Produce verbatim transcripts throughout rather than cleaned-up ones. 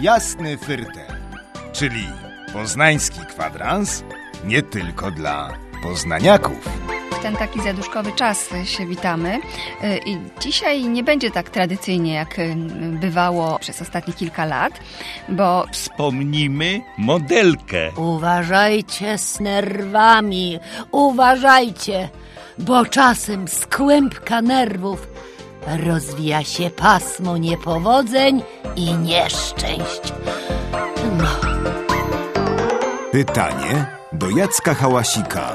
Jasny Fyrtel, czyli poznański kwadrans nie tylko dla poznaniaków. W ten taki zaduszkowy czas się witamy i dzisiaj nie będzie tak tradycyjnie, jak bywało przez ostatnie kilka lat, bo wspomnimy modelkę. Uważajcie z nerwami, uważajcie, bo czasem z kłębka nerwów rozwija się pasmo niepowodzeń i nieszczęść. No. Pytanie do Jacka Hałasika.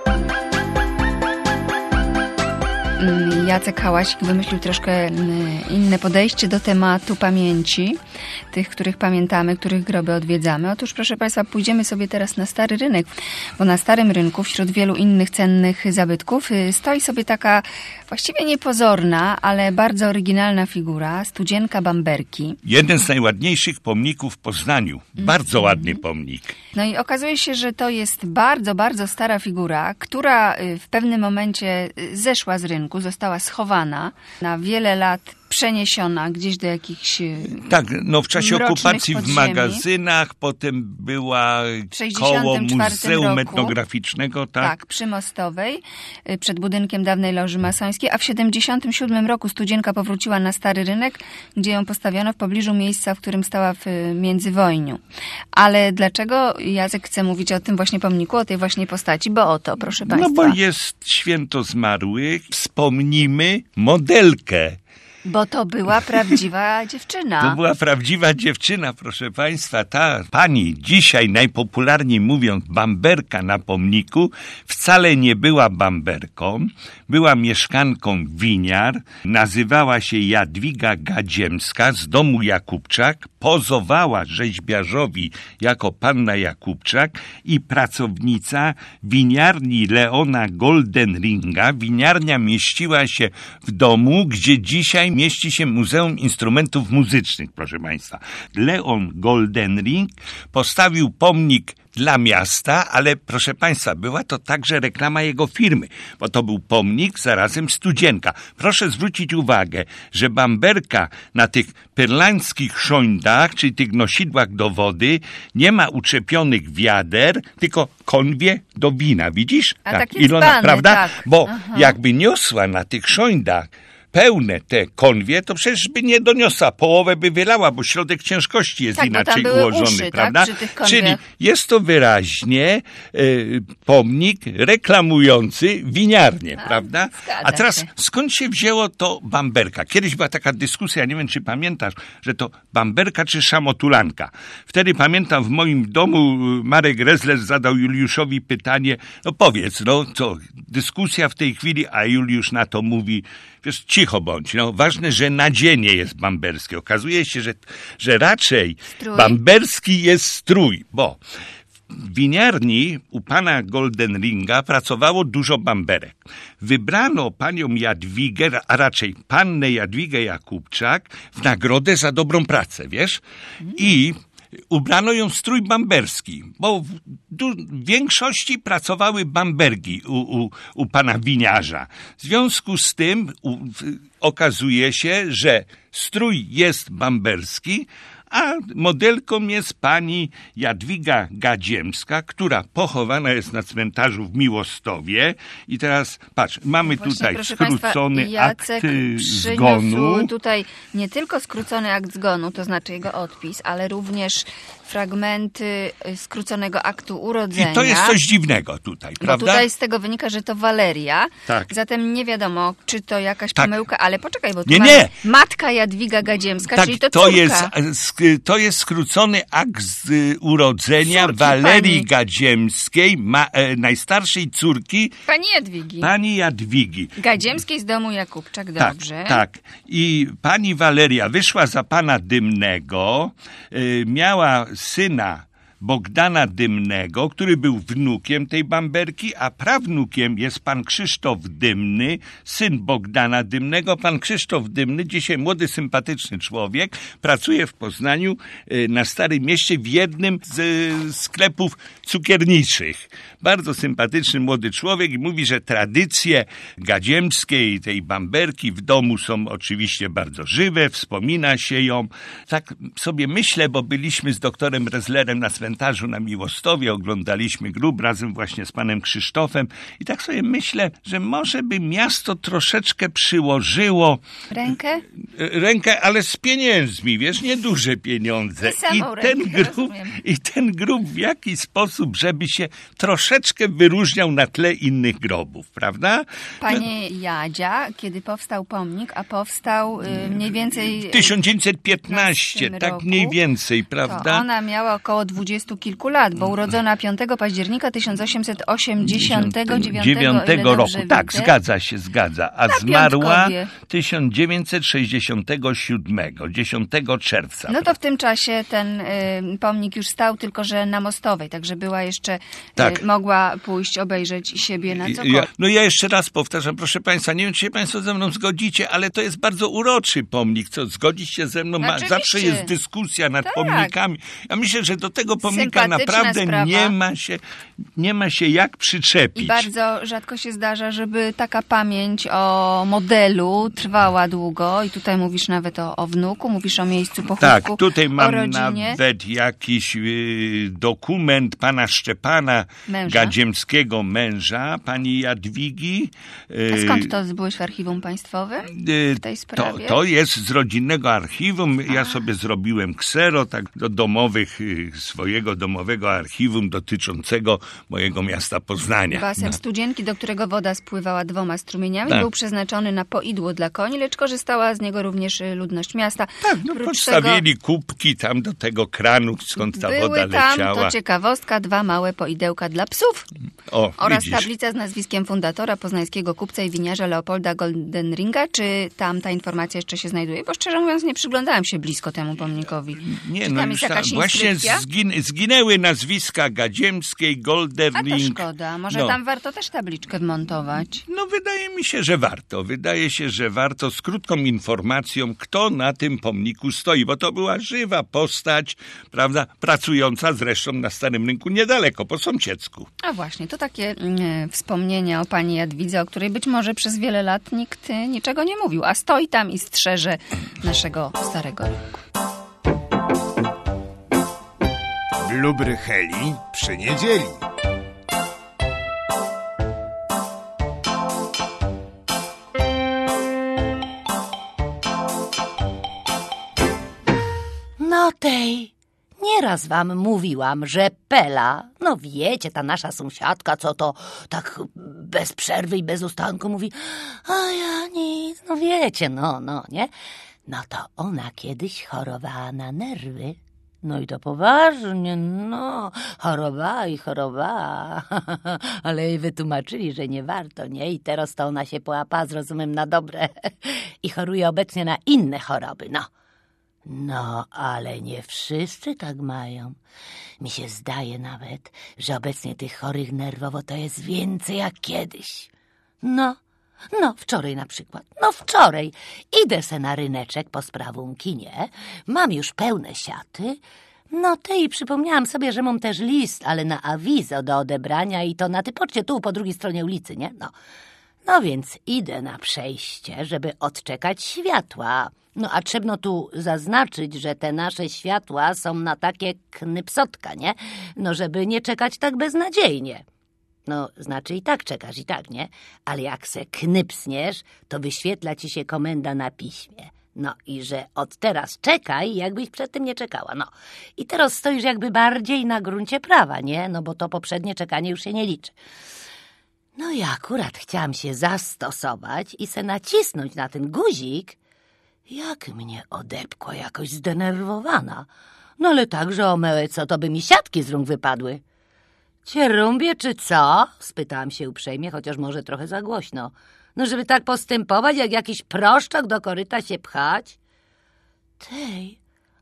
Jacek Hałasik wymyślił troszkę inne podejście do tematu pamięci, tych, których pamiętamy, których groby odwiedzamy. Otóż, proszę Państwa, pójdziemy sobie teraz na Stary Rynek, bo na Starym Rynku wśród wielu innych cennych zabytków stoi sobie taka właściwie niepozorna, ale bardzo oryginalna figura, studzienka Bamberki. Jeden z najładniejszych pomników w Poznaniu. Bardzo mm-hmm. ładny pomnik. No i okazuje się, że to jest bardzo, bardzo stara figura, która w pewnym momencie zeszła z rynku, została schowana na wiele lat, przeniesiona gdzieś do jakichś Tak, no w czasie okupacji podziemi. W magazynach, potem była koło Muzeum roku, Etnograficznego. Tak? tak, przy Mostowej, przed budynkiem dawnej Loży Masońskiej, a w siedemdziesiątym siódmym roku studzienka powróciła na Stary Rynek, gdzie ją postawiono w pobliżu miejsca, w którym stała w międzywojniu. Ale dlaczego Jacek chce mówić o tym właśnie pomniku, o tej właśnie postaci? Bo oto, proszę Państwa. No bo jest święto zmarłych, wspomnimy modelkę. Bo to była prawdziwa dziewczyna. To była prawdziwa dziewczyna, proszę Państwa. Ta pani, dzisiaj najpopularniej mówiąc bamberka na pomniku, wcale nie była bamberką. Była mieszkanką Winiar. Nazywała się Jadwiga Gadziemska z domu Jakubczak. Pozowała rzeźbiarzowi jako panna Jakubczak i pracownica winiarni Leona Goldenringa. Winiarnia mieściła się w domu, gdzie dzisiaj mieści się Muzeum Instrumentów Muzycznych, proszę Państwa. Leon Goldenring postawił pomnik dla miasta, ale proszę Państwa, była to także reklama jego firmy, bo to był pomnik, zarazem studzienka. Proszę zwrócić uwagę, że bamberka na tych pyrlańskich szondach, czyli tych nosidłach do wody, nie ma uczepionych wiader, tylko konwie do wina, widzisz? A tak, tak jest Ilona, bany, prawda? tak. Bo Aha. jakby niosła na tych szondach pełne te konwie, to przecież by nie doniosła. Połowę by wylała, bo środek ciężkości jest tak, inaczej bo tam były ułożony, uszy, prawda? Tak, przy tych Czyli jest to wyraźnie y, pomnik reklamujący winiarnię, A, prawda? A teraz się. Skąd się wzięło to bamberka? Kiedyś była taka dyskusja, nie wiem czy pamiętasz, że to bamberka czy szamotulanka. Wtedy pamiętam w moim domu Marek Rezler zadał Juliuszowi pytanie, no powiedz, no co, dyskusja w tej chwili, a Juliusz na to mówi, wiesz, cicho bądź. No, ważne, że nadzienie jest bamberski. Okazuje się, że, że raczej strój. Bamberski jest strój, bo w winiarni u pana Goldenringa pracowało dużo bamberek. Wybrano panią Jadwigę, a raczej pannę Jadwigę Jakubczak w nagrodę za dobrą pracę, wiesz? I ubrano ją w strój bamberski, bo w, w większości pracowały bambergi u, u, u pana winiarza. W związku z tym u, w, okazuje się, że strój jest bamberski, a modelką jest pani Jadwiga Gadziemska, która pochowana jest na cmentarzu w Miłostowie. I teraz, patrz, mamy Właśnie, tutaj skrócony Państwa, akt zgonu. Tutaj nie tylko skrócony akt zgonu, to znaczy jego odpis, ale również fragmenty skróconego aktu urodzenia. I to jest coś dziwnego tutaj, prawda? Bo tutaj z tego wynika, że to Waleria. Tak. Zatem nie wiadomo, czy to jakaś tak. pomyłka, ale poczekaj, bo tu nie, mamy nie. matka Jadwiga Gadziemska, tak, czyli to to córka. jest, to jest skrócony akt z urodzenia Córki Walerii pani. Gadziemskiej, ma, e, najstarszej córki Pani Jadwigi. Pani Jadwigi. Gadziemskiej z domu Jakubczak, dobrze. Tak, tak. I pani Waleria wyszła za pana Dymnego, y, miała syna Bogdana Dymnego, który był wnukiem tej Bamberki, a prawnukiem jest pan Krzysztof Dymny, syn Bogdana Dymnego. Pan Krzysztof Dymny, dzisiaj młody, sympatyczny człowiek, pracuje w Poznaniu na Starym Mieście w jednym z sklepów cukierniczych. Bardzo sympatyczny młody człowiek i mówi, że tradycje gadziemskie i tej Bamberki w domu są oczywiście bardzo żywe, wspomina się ją. Tak sobie myślę, bo byliśmy z doktorem Rezlerem na cmentarzu na Miłostowie, oglądaliśmy grób razem właśnie z panem Krzysztofem i tak sobie myślę, że może by miasto troszeczkę przyłożyło Rękę? Rękę, ale z pieniędzmi, wiesz, nieduże pieniądze. I, I ten rękę, grób, i ten grób w jakiś sposób, żeby się troszeczkę wyróżniał na tle innych grobów, prawda? Panie Jadzia, kiedy powstał pomnik, a powstał y, mniej więcej... W tysiąc dziewięćset piętnastym, tak roku, mniej więcej, prawda? To ona miała około dwudziestu kilku lat, bo urodzona piątego października tysiąc osiemset osiemdziesiątego dziewiątego roku. Tak, widzę. Zgadza się, zgadza. A Na zmarła piątkowie. tysiąc dziewięćset sześćdziesiątego siódmego, dziesiątego czerwca. No to w tym czasie ten y, pomnik już stał, tylko że na Mostowej, także była jeszcze, Tak. y, mogła pójść obejrzeć siebie na cokolwiek. Ja, no ja jeszcze raz powtarzam, proszę państwa, nie wiem, czy się państwo ze mną zgodzicie, ale to jest bardzo uroczy pomnik. Co, zgodzić się ze mną? Ma, Oczywiście. zawsze jest dyskusja nad Tak. pomnikami. Ja myślę, że do tego pomnika Sympatyczna naprawdę sprawa. nie ma się, nie ma się jak przyczepić. I bardzo rzadko się zdarza, żeby taka pamięć o modelu trwała długo. I tutaj mówisz nawet o, o wnuku, mówisz o miejscu pochówku, Tak, tutaj o mam rodzinie. nawet jakiś y, dokument pana Szczepana Męża. Gadziemskiego, męża, pani Jadwigi. Y, A skąd to byłeś w archiwum państwowym y, w tej to, sprawie? to jest z rodzinnego archiwum. Ja sobie zrobiłem ksero, tak do domowych, y, swojego domowego archiwum dotyczącego mojego miasta Poznania. Basen No. Studzienki, do którego woda spływała dwoma strumieniami, Tak. był przeznaczony na poidło dla koni, lecz korzystała z niego również y, ludność miasta. Tak, no Oprócz podstawili kubki tam do tego kranu, skąd ta Były woda tam, leciała. to ciekawostka, dwa małe poidełka dla psów O, oraz widzisz. tablica z nazwiskiem fundatora, poznańskiego kupca i winiarza Leopolda Goldenringa. Czy tam ta informacja jeszcze się znajduje? Bo szczerze mówiąc nie przyglądałem się blisko temu pomnikowi. Nie, Czy no tam już jest tam jakaś właśnie inskrypcja? zgin, zginęły nazwiska Gadziemskiej, A to Golderling. szkoda. Może No. tam warto też tabliczkę wmontować. No wydaje mi się, że warto. Wydaje się, że warto z krótką informacją, kto na tym pomniku stoi, bo to była żywa postać, prawda, pracująca zresztą na Starym Rynku niedaleko, po sąsiedzku. A właśnie, to takie mm, wspomnienia o pani Jadwidze, o której być może przez wiele lat nikt y, niczego nie mówił, a stoi tam i strzeże naszego Starego Rynku. Blubry Heli przy niedzieli. No tej, nieraz wam mówiłam, że Pela, no wiecie, ta nasza sąsiadka, co to tak bez przerwy i bez ustanku mówi, a ja nic, no wiecie, no, no, nie? No to ona kiedyś chorowała na nerwy. No i to poważnie, no, chorowała i chorowała, ale jej wytłumaczyli, że nie warto, nie? I teraz to ona się połapała, zrozumiem, na dobre i choruje obecnie na inne choroby, no. No, ale nie wszyscy tak mają. Mi się zdaje nawet, że obecnie tych chorych nerwowo to jest więcej jak kiedyś. No, no, wczoraj na przykład. No, wczoraj. Idę se na ryneczek po sprawunki, nie? Mam już pełne siaty. No, ty i przypomniałam sobie, że mam też list, ale na awizo do odebrania i to na typoczcie tu po drugiej stronie ulicy, nie? No. No więc idę na przejście, żeby odczekać światła. No a trzeba tu zaznaczyć, że te nasze światła są na takie knypsotka, nie? No żeby nie czekać tak beznadziejnie. No, znaczy i tak czekasz, i tak, nie? Ale jak se knypsniesz, to wyświetla ci się komenda na piśmie. No i że od teraz czekaj, jakbyś przed tym nie czekała. No i teraz stoisz jakby bardziej na gruncie prawa, nie? No bo to poprzednie czekanie już się nie liczy. No i akurat chciałam się zastosować i se nacisnąć na ten guzik, jak mnie odepkła jakoś zdenerwowana. No ale tak, że o mełe, co to by mi siatki z rąk wypadły. Cię rąbie, czy co? Spytałam się uprzejmie, chociaż może trochę za głośno. No żeby tak postępować, jak jakiś proszczok do koryta się pchać? Tej,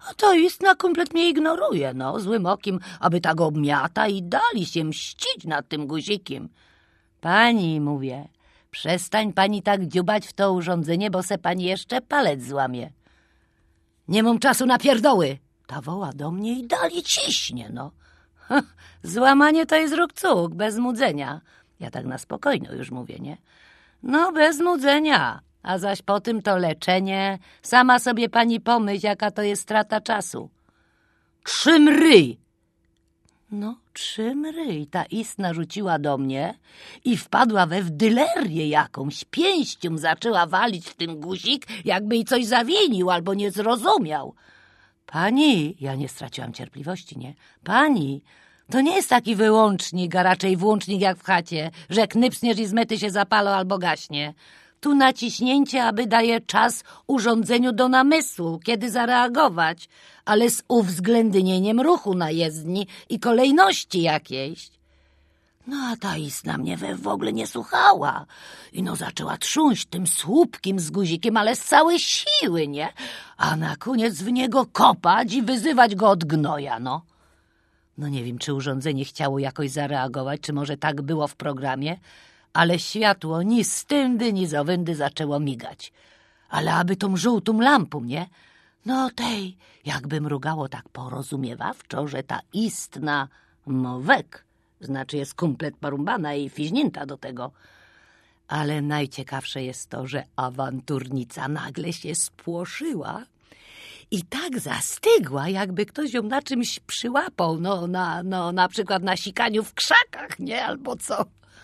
A to istna komplet mnie ignoruje, no, złym okiem, aby tak obmiata i dali się mścić nad tym guzikiem. Pani, mówię, przestań pani tak dziubać w to urządzenie, bo se pani jeszcze palec złamie. Nie mam czasu na pierdoły. Ta woła do mnie i dali ciśnie, no. Ha, złamanie to jest rukcuk, bez nudzenia. Ja tak na spokojno już mówię, nie? No, bez nudzenia. A zaś po tym to leczenie. Sama sobie pani pomyśl, jaka to jest strata czasu. Trzym ryj! No, trzym ryj. Ta istna rzuciła do mnie i wpadła we wdylerię jakąś. Pięścią zaczęła walić w ten guzik, jakby jej coś zawinił albo nie zrozumiał. Pani, ja nie straciłam cierpliwości, nie? Pani, to nie jest taki wyłącznik, a raczej włącznik jak w chacie, że knypsniesz i zmyty się zapalą albo gaśnie. Tu naciśnięcie, aby daje czas urządzeniu do namysłu, kiedy zareagować, ale z uwzględnieniem ruchu na jezdni i kolejności jakiejś. No a ta istna mnie we w ogóle nie słuchała. I no zaczęła trząść tym słupkiem z guzikiem, ale z całej siły, nie? A na koniec w niego kopać i wyzywać go od gnoja, no. No nie wiem, czy urządzenie chciało jakoś zareagować, czy może tak było w programie, ale światło ni z tyndy, ni z owędy zaczęło migać. Ale aby tą żółtą lampą, nie? No tej, jakby mrugało tak porozumiewawczo, że ta istna mowek, znaczy jest komplet porumbana i fiźnięta do tego. Ale najciekawsze jest to, że awanturnica nagle się spłoszyła i tak zastygła, jakby ktoś ją na czymś przyłapał, no na, no, na przykład na sikaniu w krzakach, nie? Albo co?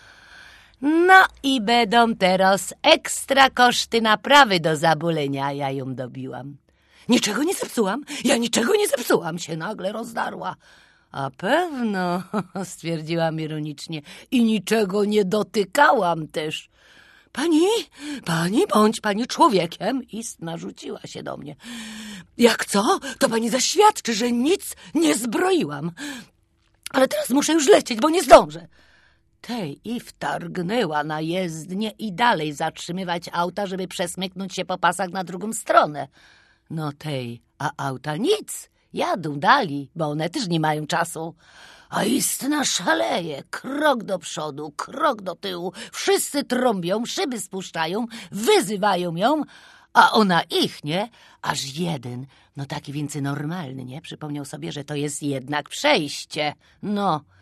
No i będą teraz ekstra koszty naprawy do zabulenia, ja ją dobiłam. Niczego nie zepsułam, ja niczego nie zepsułam, się nagle rozdarła. A pewno, stwierdziłam ironicznie, i niczego nie dotykałam też. Pani, pani, bądź pani człowiekiem. Istna rzuciła się do mnie. Jak co? To pani zaświadczy, że nic nie zbroiłam. Ale teraz muszę już lecieć, bo nie zdążę. Tej i wtargnęła na jezdnię i dalej zatrzymywać auta, żeby przesmyknąć się po pasach na drugą stronę. No tej, a auta nic. Jadą dali, bo one też nie mają czasu. A istna szaleje, krok do przodu, krok do tyłu. Wszyscy trąbią, szyby spuszczają, wyzywają ją, a ona ich, nie? Aż jeden, no taki więcej normalny, nie? Przypomniał sobie, że to jest jednak przejście. No,